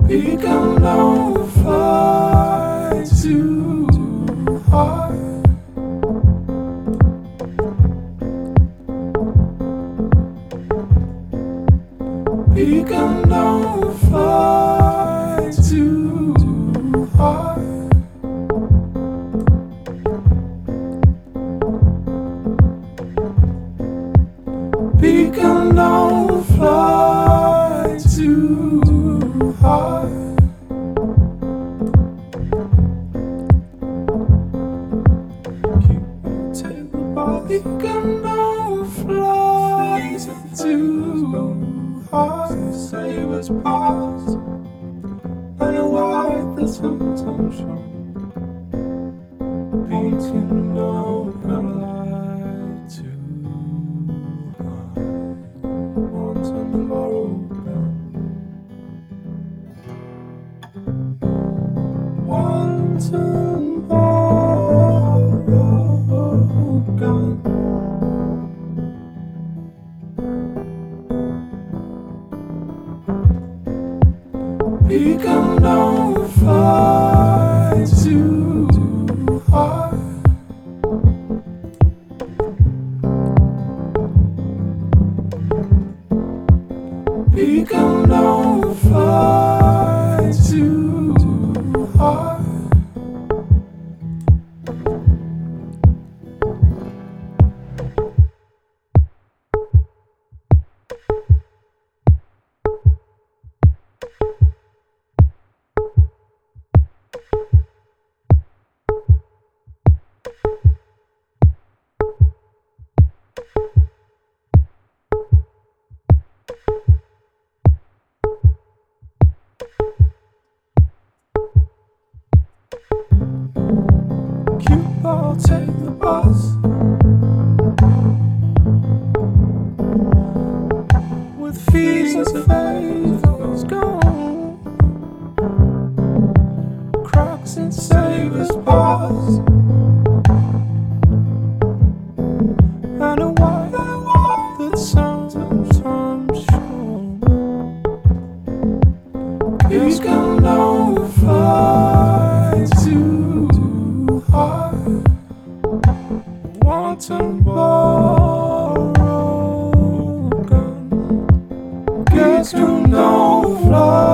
We can don't fly too high. We can don't fly too high. We can don't fly too high. Take the body, can don't fly too high. Save us past. I know why the sometimes show. We can don't fly too high. Want tomorrow gone. Want tomorrow gone. We can don't fly too high. We can don't fly too high. I'll take the bus with fees and faith gone. Crocs and savers pause. I know why that sometimes shown. You can don't fly too high. Want tomorrow gone. Guess you don't fly.